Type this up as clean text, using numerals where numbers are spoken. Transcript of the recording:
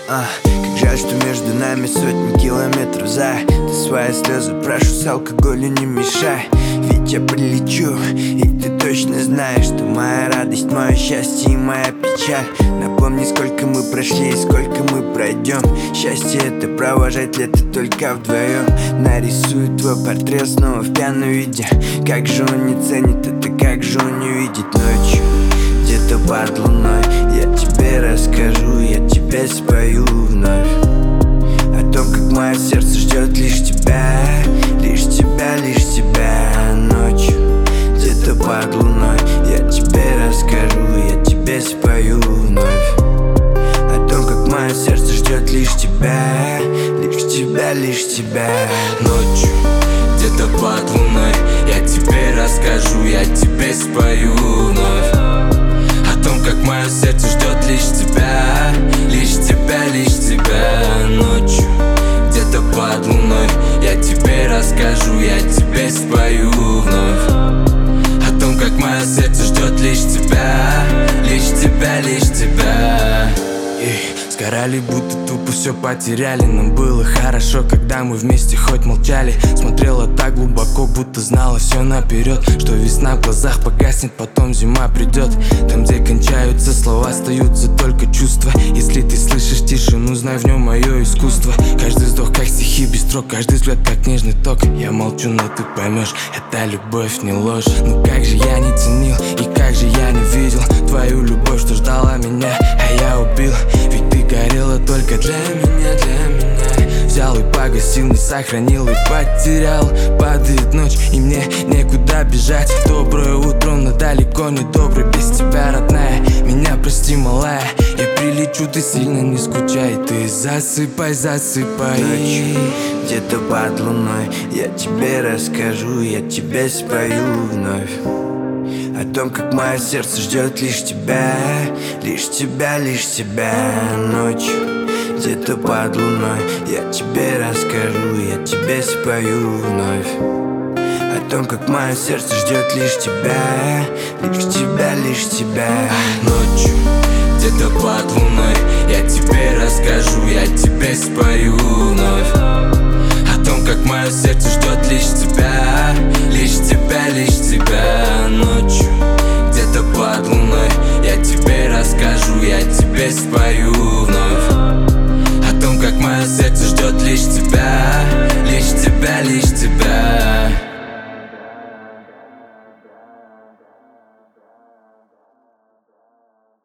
Как жаль, что между нами сотни километров за. Ты свои слезы прошу, с алкоголю не мешай. Ведь я прилечу, и ты точно знаешь, что моя радость, мое счастье и моя печаль. Напомни, сколько мы прошли и сколько мы пройдем. Счастье — это провожать лето только вдвоем. Нарисую твой портрет снова в пьяном виде. Как же он не ценит это, как же он не видит ночью. Где-то под луной я тебе расскажу, я тебе спою вновь о том, как мое сердце ждет лишь тебя, лишь тебя, лишь тебя ночью. Где-то под луной я тебе расскажу, я тебе спою вновь о том, как мое сердце ждет лишь тебя, лишь тебя, лишь тебя ночью. Где-то под луной я тебе расскажу, я тебе спою вновь о том, как мое сердце ждет лишь тебя, лишь тебя, лишь тебя ночью. Где-то под луной я тебе расскажу, я тебе спою вновь о том, как мое сердце ждет лишь тебя, лишь тебя, лишь тебя. Сгорали, будто тупо все потеряли. Нам было хорошо, когда мы вместе хоть молчали. Смотрела так глубоко, будто знала все наперед, что весна в глазах погаснет, потом зима придет. Там, где кончаются слова, остаются только чувства. Если ты слышишь тишину, знай, в нем мое искусство. Каждый вздох как стихи без строк, каждый взгляд как нежный ток. Я молчу, но ты поймешь, это любовь, не ложь. Ну как же я не ценил и как же я не видел твою любовь, что ждала меня, а я убил. Ведь ты горела только для меня, для меня. Взял и погасил, не сохранил и потерял. Падает ночь, и мне некуда бежать. Доброе утро, но далеко не добрый без тебя, родная. Меня прости, малая, я прилечу, ты сильно не скучай. Ты засыпай, засыпай. Ночью, где-то под луной я тебе расскажу, я тебе спою вновь о том, как мое сердце ждет лишь тебя, лишь тебя, лишь тебя ночью. Где-то под луной я тебе расскажу, я тебе спою вновь о том, как мое сердце ждет лишь тебя, лишь тебя, лишь тебя ночью. Где-то под луной я тебе расскажу, я тебе спою вновь о том, как мое сердце ждет лишь тебя, лишь тебя, лишь тебя ночью. Где-то под луной я тебе расскажу, я тебе спою вновь о том, как мое сердце ждет лишь тебя, лишь тебя, лишь тебя.